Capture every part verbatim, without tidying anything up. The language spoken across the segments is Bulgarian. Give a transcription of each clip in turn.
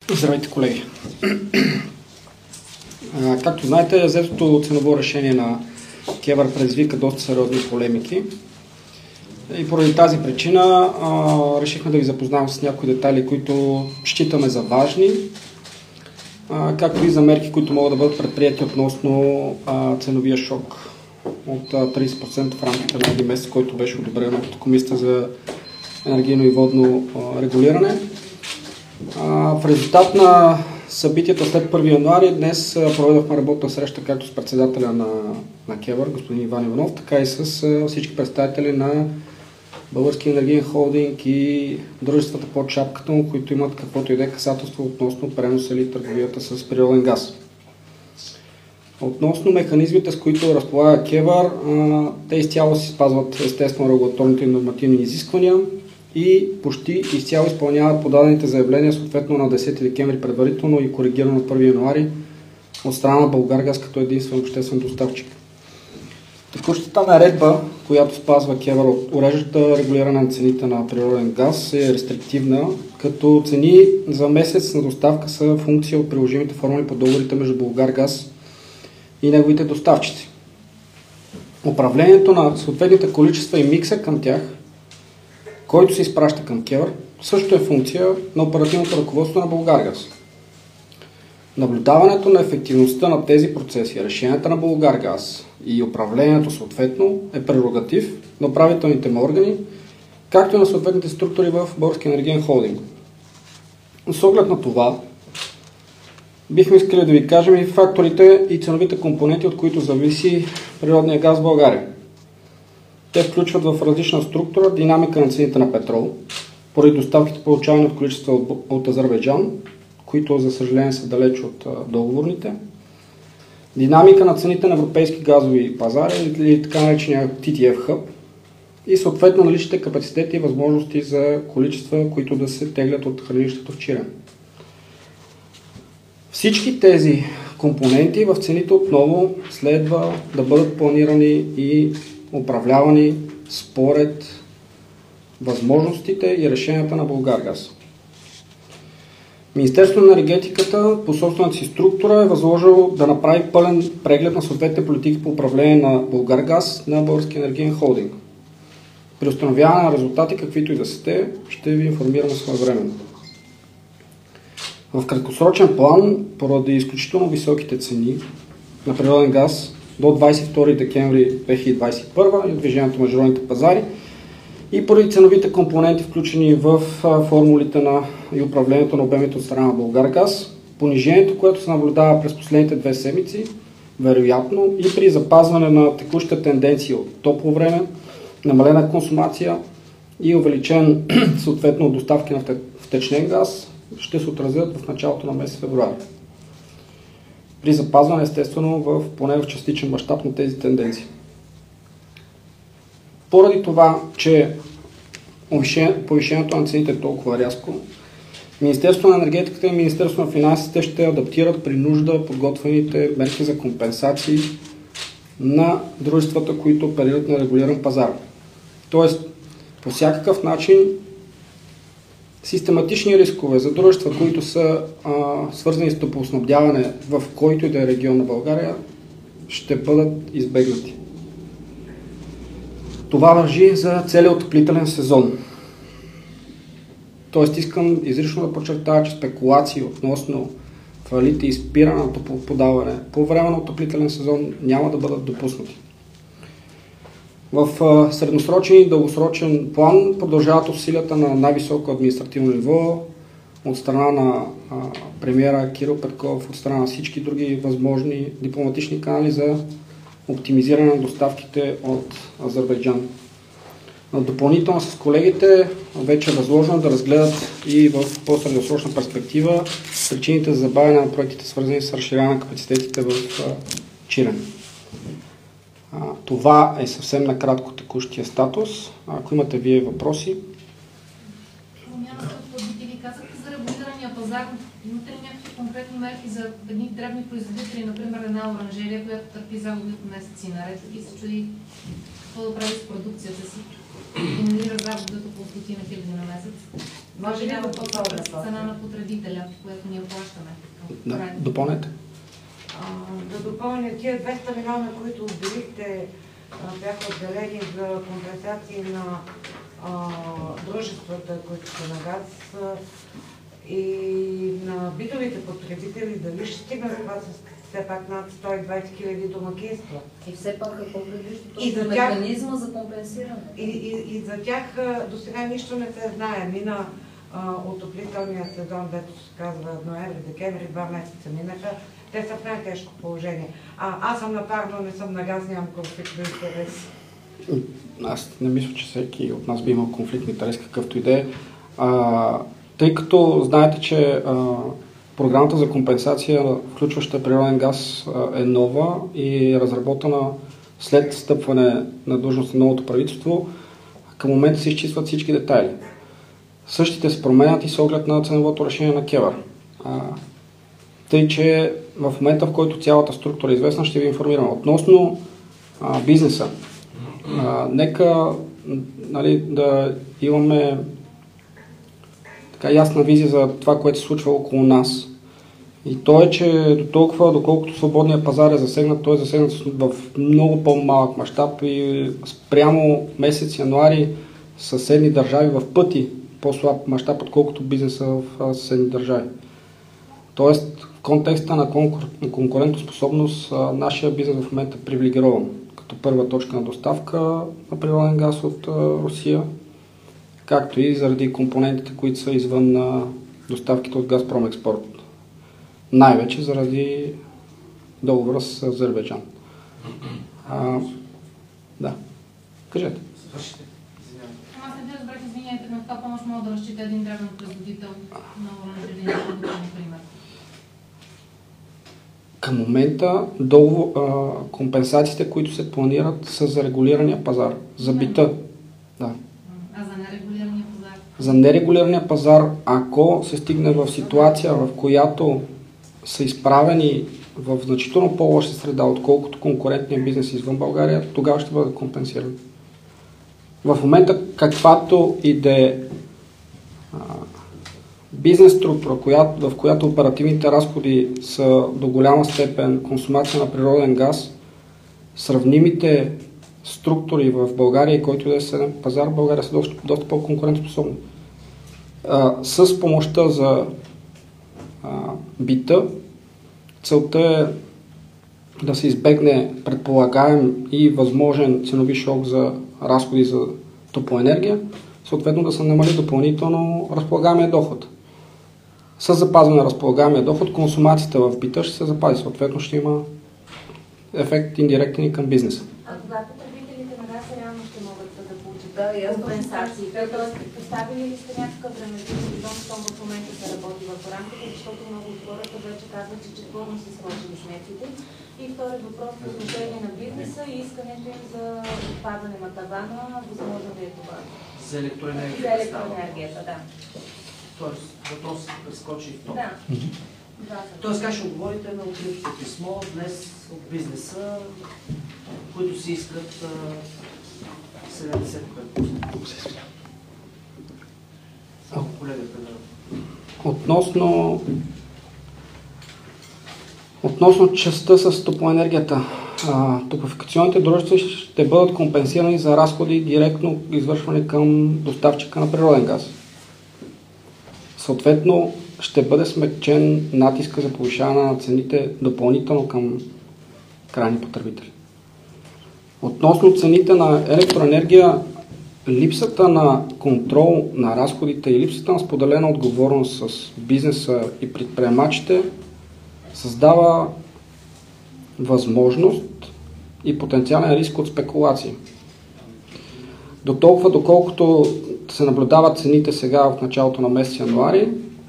Здравейте, колеги! Както знаете, взетото ценово решение на КЕВР предизвика доста сериозни полемики и поради тази причина а, решихме да ви запознаем с някои детайли, които считаме за важни, а, както и за мерки, които могат да бъдат предприяти относно а, ценовия шок от а, трийсет процента в рамките на един месец, който беше одобрен от Комисията за енергийно и водно а, регулиране. В резултат на събитията след първи януари днес проведохме работна среща както с председателя на, на КЕВР, господин Иван Иванов, така и с всички представители на Българския енергиен холдинг и дружествата под шапката му, които имат каквото и да е касателство относно преноса или търговията с природен газ. Относно механизмите, с които разполага КЕВР, те изцяло си спазват естествено регулаторните и нормативни изисквания и почти изцяло изпълняват подадените заявления съответно на десети декември предварително и коригирано на първи януари от страна на Булгаргаз като единствен обществен доставчик. Текущата наредба, която спазва КЕВР от уреждащата регулиране на цените на природен газ, е рестриктивна, като цени за месец на доставка са функция от приложимите формули по договорите между Булгаргаз и неговите доставчици. Управлението на съответните количества и микса към тях, който се изпраща към КЕВР, също е функция на оперативното ръководство на Булгаргаз. Наблюдаването на ефективността на тези процеси, решенията на Булгаргаз и управлението съответно е прерогатив на управителните му органи, както и на съответните структури в Българския енергиен холдинг. С оглед на това, бихме искали да ви кажем и факторите и ценовите компоненти, от които зависи природния газ в България. Те включват в различна структура динамика на цените на петрол, поради доставките получавани от количества от, от Азербайджан, които за съжаление са далеч от а, договорните, динамика на цените на европейски газови пазари или така наречения Ти Ти Еф Hub и съответно наличните капацитети и възможности за количества, които да се теглят от хранилището в Чирен. Всички тези компоненти в цените отново следва да бъдат планирани и управлявани според възможностите и решенията на Булгаргаз. Министерството на енергетиката по собствената си структура е възложило да направи пълен преглед на съответните политики по управление на Булгаргаз на Българския енергиен холдинг. При установяване на резултати, каквито и да сте, ще ви информираме своевременно. В краткосрочен план, поради изключително високите цени на природен газ до двадесет и втори декември две хиляди двадесет и първа и движението на международните пазари и поради ценовите компоненти, включени в формулите на и управлението на обемите от страна на Булгаргаз, понижението, което се наблюдава през последните две седмици, вероятно и при запазване на текущата тенденция от топло време, намалена консумация и увеличен съответно доставки на втечнен газ, ще се отразят в началото на месец февруари. При запазване естествено в поне в частичен мащаб на тези тенденции. Поради това, че повишението на цените е толкова рязко, Министерството на енергетиката и Министерството на финансите ще адаптират при нужда подготвените мерки за компенсации на дружествата, които оперират на регулиран пазар. Тоест, по всякакъв начин систематични рискове за дружества, които са а, свързани с топлоснабдяване в който и да е регион на България, ще бъдат избегнати. Това важи за целия отоплителен сезон. Тоест искам изрично да подчертая, че спекулации относно фалити и спиране на топлоподаване по време на отоплителен сезон няма да бъдат допуснати. В средносрочен и дългосрочен план продължават усилията на най-високо административно ниво от страна на а, премиера Кирил Петков, от страна на всички други възможни дипломатични канали за оптимизиране на доставките от Азербайджан. Допълнително с колегите вече е възложено да разгледат и в по-средносрочна перспектива причините за забавяне на проектите, свързани с разширяване на капацитетите в а, Чирен. А, това е съвсем накратко текущия статус. Ако имате вие въпроси. Промяната в платите ви казахте за регулирания пазар. Имате ли някакви конкретни мерки за едни дребни производители, например една оранжерия, която търпи загуби по месеци наред и се чуди какво да прави с продукцията си? Генерира загубата по стотина хиляди на месец. Може ли да по подпомогнат цена на потребителя, която ние плащаме? Да, допълнете. Да допълня, тия двеста милиона, които отделихте, бяха отделени за компенсации на а, дружествата, които са на газ и на битовите потребители. Дали ще стигнат това с все пак над сто и двадесет хиляди домакинства? И все пак какво предвижда И този за тях- механизма за компенсиране? И, и, и за тях до сега нищо не се знае. Мина а, отоплителния сезон, дето се казва ноември, декември, два месеца минаха. Те са в най-тежко положение. А, аз съм на парно, не съм на газ, нямам конфликт на интерес. Аз не мисля, че всеки от нас би имал конфликт на интерес, какъвто и да е. А, Тъй като знаете, че а, програмата за компенсация, включваща природен газ, а, е нова и е разработена след стъпване на длъжност на новото правителство, към момента се изчистват всички детайли. Същите се променят и с оглед на ценовото решение на КЕВР. А, тъй, че в момента, в който цялата структура е известна, ще ви информирам. Относно а, бизнеса, а, нека нали, да имаме така ясна визия за това, което се случва около нас. И то е, че до толкова, доколкото свободния пазар е засегнат, той е засегнат в много по-малък мащаб и спрямо месец януари съседни държави в пъти по-слаб мащаб, отколкото бизнеса в съседни държави. Тоест, в контекста на конкур... конкурентоспособност, нашия бизнес в момента е привилегирован като първа точка на доставка на природен газ от Русия, както и заради компонентите, които са извън на доставките от Газпром Експорт. Най-вече заради договора с Азербайджан. А, да. Кажете. Ама аз не ви разбрах, извиняйте, на каква помощ мога да разчита един дребен производител на оранжерийни продукти, например? Към момента договор, а, компенсациите, които се планират, са за регулирания пазар, за бита. Да. А за нерегулирания пазар? За нерегулирания пазар, ако се стигне в ситуация, в която са изправени в значително по-лоша среда, отколкото конкурентния бизнес извън България, тогава ще бъде компенсиран. В момента, каквато и да е бизнес структура, която, в която оперативните разходи са до голяма степен консумация на природен газ, сравнимите структури в България и който да е съседен пазар, в България са доста, доста по-конкурентоспособни. А, с помощта за а, бита, целта е да се избегне предполагаем и възможен ценови шок за разходи за топлоенергия, съответно да се намали допълнително разполагаемия доход. С запазване на разполагаемия доход, консумацията в бита ще се запази, съответно ще има ефект индиректен и към бизнеса. А кога потребителите на газ реално ще могат да получат Да, и аз компенсации? Тоест, поставили ли сте някакъв времеви сезон, щом в момента се работи в рамките, защото много от хората вече казват, че четвърно са свършили сметките. И втори въпрос по отношение на бизнеса и искането им за отпадане на тавана, възможно ли е това? За електроенергията. За електроенергията, да. Тоест, въпросът прескочи в това. Да. Да. Тоест, как ще отговорите на откритото писмо днес от бизнеса, които си искат а, седемдесет и пет процента? Само колегата да... Относно Относно частта с топлоенергията, а, топлофикационните дружества ще бъдат компенсирани за разходи директно извършвани към доставчика на природен газ. Съответно, ще бъде смекчен натиска за повишаване на цените допълнително към крайни потребители. Относно цените на електроенергия, липсата на контрол на разходите и липсата на споделена отговорност с бизнеса и предприемачите създава възможност и потенциален риск от спекулации. До толкова, доколкото се наблюдават цените сега в началото на месец януари,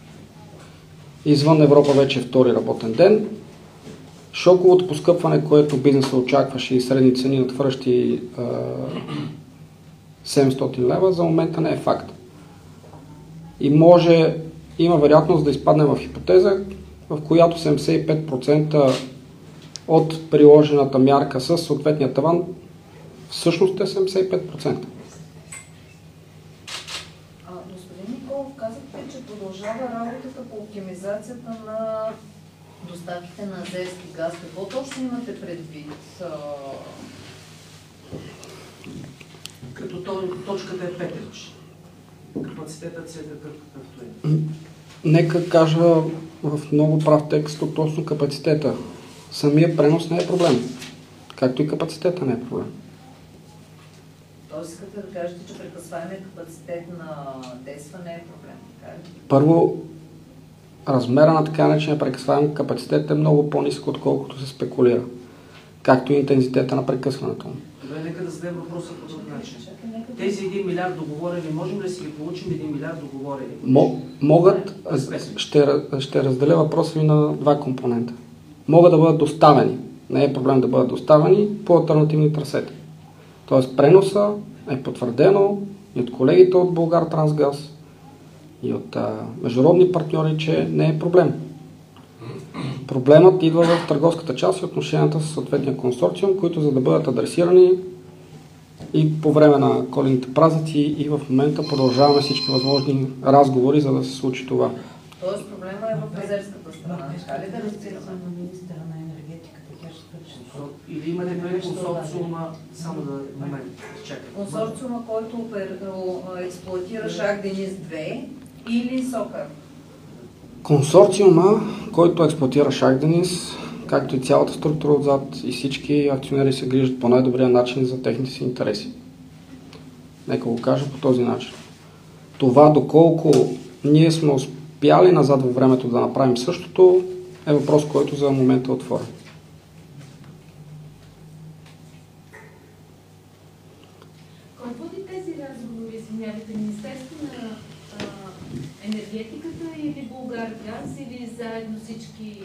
извън Европа вече е втори работен ден, шоковото поскъпване, което бизнесът очакваше и средни цени надхвърлящи седемстотин лева, за момента не е факт. И може, има вероятност да изпадне в хипотеза, в която седемдесет и пет процента от приложената мярка с съответния таван всъщност е седемдесет и пет процента. А, господин Николов, казахте, оптимизацията на доставките на азерски газ. Какво точно имате предвид? Като то, точката е Петрич. Капацитетът си е такъв, какъвто е. Нека кажа в много прав текст относно капацитета. Самия пренос не е проблем. Както и капацитета не е проблем. Тоест искате да кажете, че прекъсваемият капацитет на ДЕСФА не е проблем. Така ли? Първо, размера на така наречения прекъсваем капацитет е много по-нисък, отколкото се спекулира. Както и интензитета на прекъсването му. Добре, нека да зададем въпроса по този начин. Тези един милиард договорени, можем ли да си ги получим един милиард договорени? Мо, могат, ще, ще разделя въпроса ви на два компонента. Могат да бъдат доставени. Не е проблем да бъдат доставени по алтернативни трасета. Тоест преноса е потвърдено и от колегите от Булгартрансгаз, и от а, международни партньори, че не е проблем. Проблемът идва в търговската част и отношенията с съответния консорциум, които за да бъдат адресирани и по време на коледните празници и в момента продължаваме всички възможни разговори, за да се случи това. Тоест проблема е в азерската страна. Така ли да разбираме? На министра на енергетиката, тя ще свърши. Или имате преди консорциума, само да момент, чакай. Консорциума, който опер... експлоатира Шах Дениз две или Сокър? Консорциума, който експлоатира Шах Дениз, както и цялата структура отзад и всички акционери се грижат по най-добрия начин за техните си интереси. Нека го кажа по този начин. Това доколко ние сме успяли назад във времето да направим същото, е въпрос, който за момента е отворен. Кой води тези разговори, извинявайте, Министерство на а, енергетиката или Булгаргаз, или заедно всички?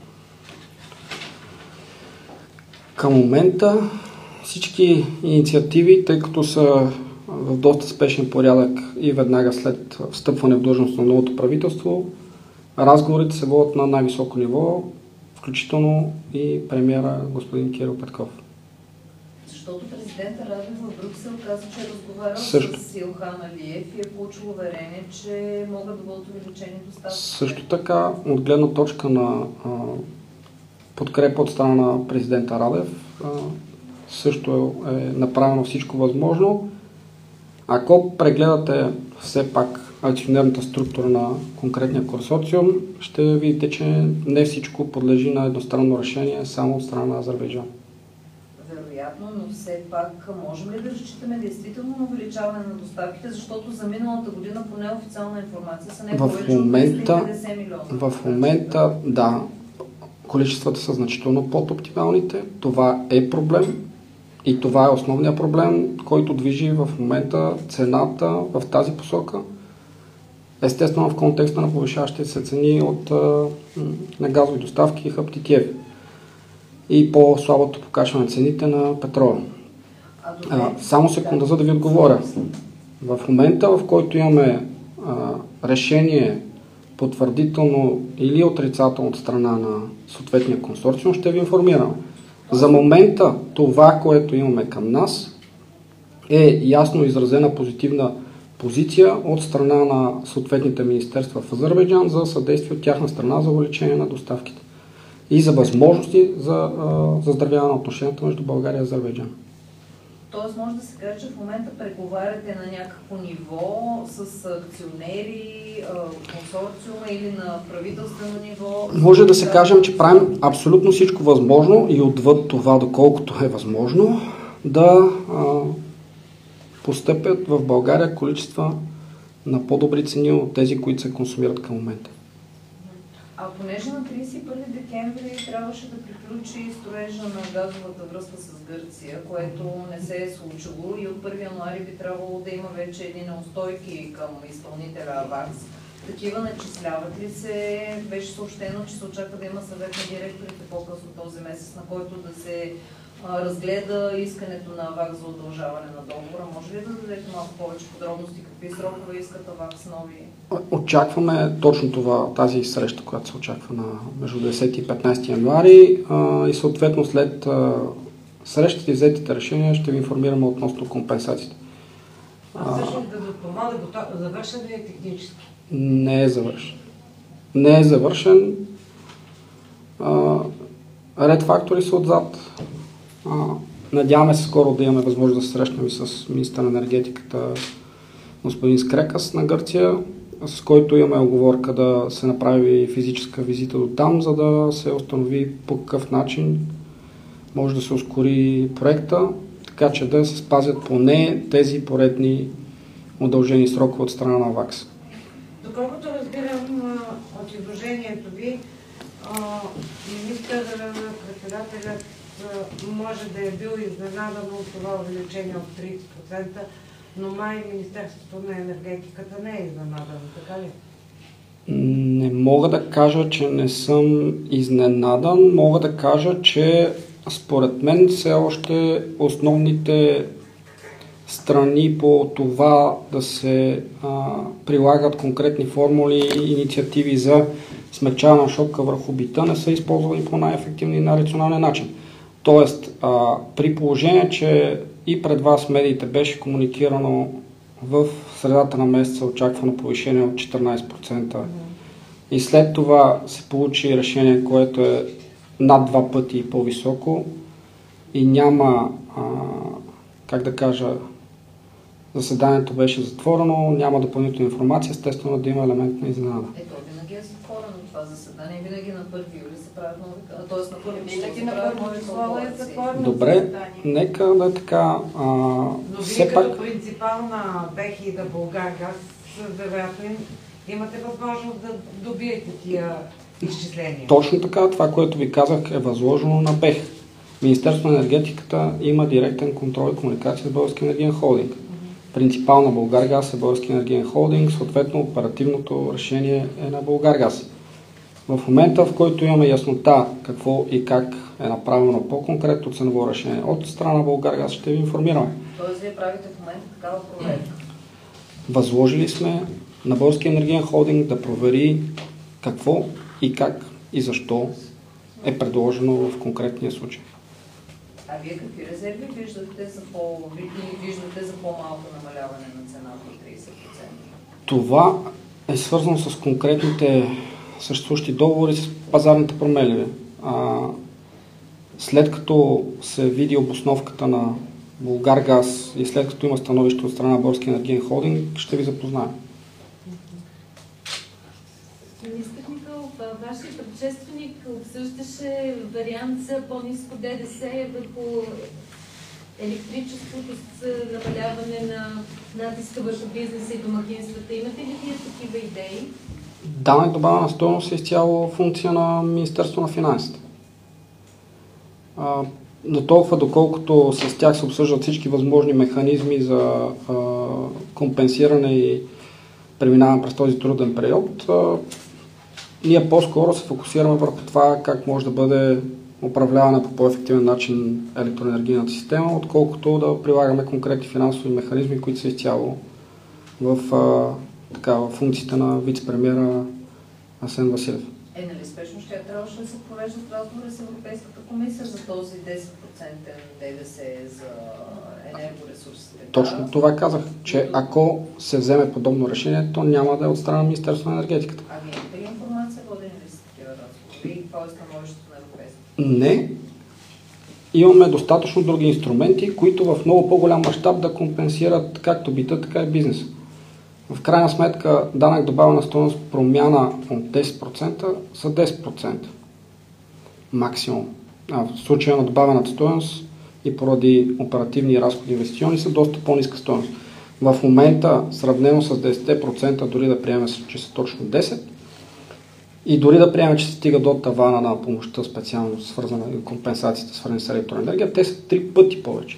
Към момента всички инициативи, тъй като са в доста спешен порядък и веднага след встъпване в длъжност на новото правителство, разговорите се водят на най-високо ниво, включително и премиера господин Кирил Петков. Защото президента Радев в Брюксел каза, че е разговарял Също. с Илхан Алиев и е получил уверение, че могат да бъдат увеличени доставки. Също така, от гледна точка на а, подкрепа от страна на президента Радев, а, също е, е направено всичко възможно. Ако прегледате все пак акционерната структура на конкретния консорциум, ще видите, че не всичко подлежи на едностранно решение само от страна на Азербайджан. Вероятно, но все пак можем ли да разчитаме действително на увеличаване на доставките, защото за миналата година по неофициална информация са не повече от триста и петдесет милиона. В момента, да, количествата са значително под оптималните. Това е проблем и това е основният проблем, който движи в момента цената в тази посока. Естествено в контекста на повишаващите се цени от на газови доставки и хъб Тетевен и по-слабото покачване на цените на петрола. А, само секунда, за да ви отговоря. В момента, в който имаме а, решение потвърдително или отрицателно от страна на съответния консорциум, ще ви информирам. За момента това, което имаме към нас, е ясно изразена позитивна позиция от страна на съответните министерства в Азербайджан за съдействие от тяхна страна за увеличение на доставките и за възможности за заздравяване на отношенията между България и Азербайджан. Тоест може да се каже, че в момента преговаряте на някакво ниво с акционери, консорциума или на правителствено ниво? Може да се кажем, че правим абсолютно всичко възможно и отвъд това, доколкото е възможно, да а, постъпят в България количества на по-добри цени от тези, които се консумират към момента. А понеже на тридесет и първи декември трябваше да приключи строежа на газовата връзка с Гърция, което не се е случило и от първи януари би трябвало да има вече едни неустойки към изпълнителя АВАКС. Такива начисляват ли се? Беше съобщено, че се очаква да има съвет на директорите по-късно този месец, на който да се а, разгледа искането на АВАКС за удължаване на договора. Може ли да дадете малко повече подробности? Какви срокове искат АВАКС нови? Очакваме точно това, тази среща, която се очаква на между десети и петнайсети януари а, и съответно след а, срещата и взетите решения ще ви информираме относно компенсациите. А всъщност да подпомага, завършен ли е технически? Не е завършен. не е завършен. А, ред фактори са отзад. А, надяваме се скоро да имаме възможност да се срещнем и с министър на енергетиката господин Скрекас на Гърция, с който имаме оговорка да се направи физическа визита до там, за да се установи по какъв начин може да се ускори проекта, така че да се спазят поне тези поредни удължени срокове от страна на ВАКС. Доколкото разбирам от изложението ви, министър-председателят може да е бил изненадан от това увеличение от тридесет процента, но май Министерството на енергетиката не е изненадано, така ли? Не мога да кажа, че не съм изненадан. Мога да кажа, че според мен все още основните страни по това да се а, прилагат конкретни формули и инициативи за смягчаване на шока върху бита не са използвани по най-ефективен и най-рационален начин. Тоест, а, при положение, че и пред вас медиите беше комуникирано в средата на месеца очаквано повишение от четиринадесет процента и след това се получи решение, което е над два пъти по-високо и няма, а, как да кажа, заседанието беше затворено, няма допълнителна информация, естествено да има елемент на изненада. Ето, винаги е затворено това заседание, винаги на първи юли се правят нови, т.е. на първи Винаги на първо число е затворено. Добре, нека да е така. А, Но все вие пак... като принципал на БЕХ и да Булгаргаз, вероятно имате възможност да добиете тия изчисления. Точно така, това, което ви казах, е възложено на БЕХ. Министерството на енергетиката има директен контрол и комуникация с Български енергиен холдинг. Принципал на Булгаргаз е Български енергиен холдинг, съответно оперативното решение е на Булгаргаз. В момента, в който имаме яснота какво и как е направено по-конкретно ценово решение от страна на Булгаргаз, ще ви информираме. Тоест, вие правите в момента такава проверка? Възложили сме на Български енергиен холдинг да провери какво и как и защо е предложено в конкретния случай. А вие какви резерви виждате за по... или виждате за по-малко намаляване на цената от тридесет процента? Това е свързано с конкретните съществуващи договори с пазарните променливи. А, след като се види обосновката на Булгаргаз и след като има становище от страна на Български енергиен холдинг, ще ви запознаем. Министър Николов, вашият предшественик обсъждаше вариант за по-ниско ДДС върху електричеството с намаляване на натиска върху бизнеса и домакинствата. Имате ли вие такива идеи? Данък добавена стойност е изцяло функция на Министерство на финансите. А, до толкова, доколкото с тях се обсъждат всички възможни механизми за а, компенсиране и преминаване през този труден период, а, ние по-скоро се фокусираме върху това как може да бъде управлявана по по-ефективен начин електроенергийната система, отколкото да прилагаме конкретни финансови механизми, които са изцяло в, а, така, в функциите на вице-премиера Асен Василев. Е, нали спешно ще трябваше да се провеждат разговори с Европейската комисия за този десет процента ДДС за енергоресурсите? Точно това казах, че ако се вземе подобно решение, то няма да е от страна на Министерството на енергетиката. Ами имате ли информация, водени ли са такива разговори и какво е становището на Европейската? Не. Имаме достатъчно други инструменти, които в много по-голям мащаб да компенсират както бита, така и бизнеса. В крайна сметка данък добавена стойност промяна от десет процента са десет процента. Максимум. А в случая на добавената стойност и поради оперативни разходи инвестиционни са доста по-ниска стойност. В момента, сравнено с десет процента, дори да приемем, че са точно десет процента, и дори да приемем, че се стига до тавана на помощта, специално свързана и компенсациите, свързани с електроенергия, те са три пъти повече.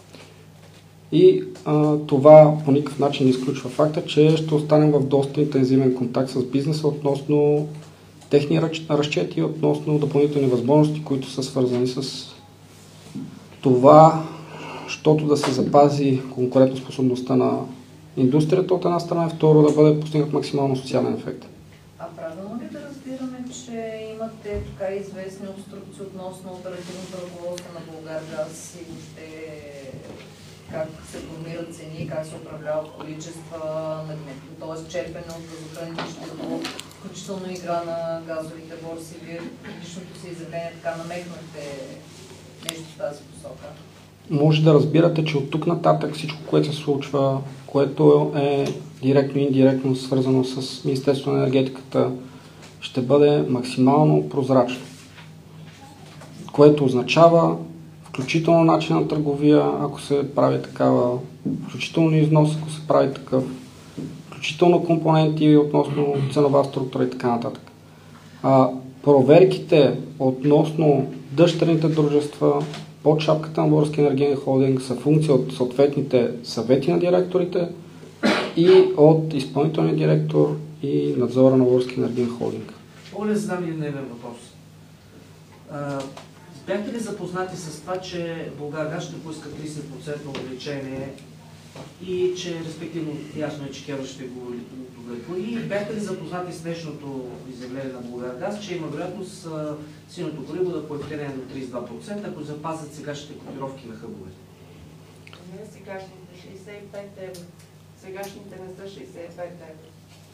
И а, това по никакъв начин не изключва факта, че ще останем в доста интензивен контакт с бизнеса относно техни разчети, относно допълнителни възможности, които са свързани с това, защото да се запази конкурентоспособността на индустрията от една страна и второ да бъде постигнат максимално социален ефект. А правилно ли да разбираме, че имате така известни обструкции относно оперативното ръководство на Булгаргаз и въобще как се формират цени, как се управляват количества, т.е. черпене от газохранилището, включително игра на газовите борси. Вие в предишното си изявление така намекнахте нещо в тази посока. Може да разбирате, че от тук нататък всичко, което се случва, което е директно и индиректно свързано с Министерството на енергетиката, ще бъде максимално прозрачно. Което означава включително начин на търговия, ако се прави такава, включително износ, ако се прави такъв, включително компоненти относно ценова структура и така нататък. А, проверките относно дъщерните дружества под шапката на Българския енергиен холдинг са функция от съответните съвети на директорите и от изпълнителния директор и надзора на Българския енергиен холдинг. Оля, задам един невен въпрос. А, бяхте ли запознати с това, че Булгаргаз ще поиска тридесет процента увеличение и че респективно ясно е, че КЕВР ще го удовлетвори? И бяхте ли запознати с днешното изявление на Булгаргаз, че има вероятност синото гориво да поевтине до тридесет и два процента, ако запазят сегашните котировки на хъбовете? Не сегашните шейсет и пет евро. Сегашните не са шейсет и пет евро.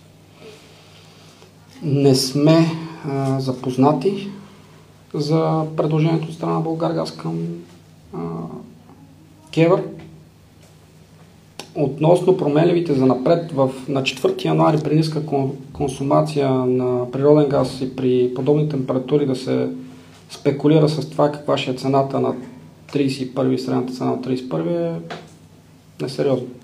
Не сме а, запознати за предложението от страна на Булгаргаз към а, КЕВР. Относно променливите за напред, в, на четвърти януари при ниска консумация на природен газ и при подобни температури да се спекулира с това каква ще е цената на тридесет и първи, средната цена на тридесет и първи е несериозно.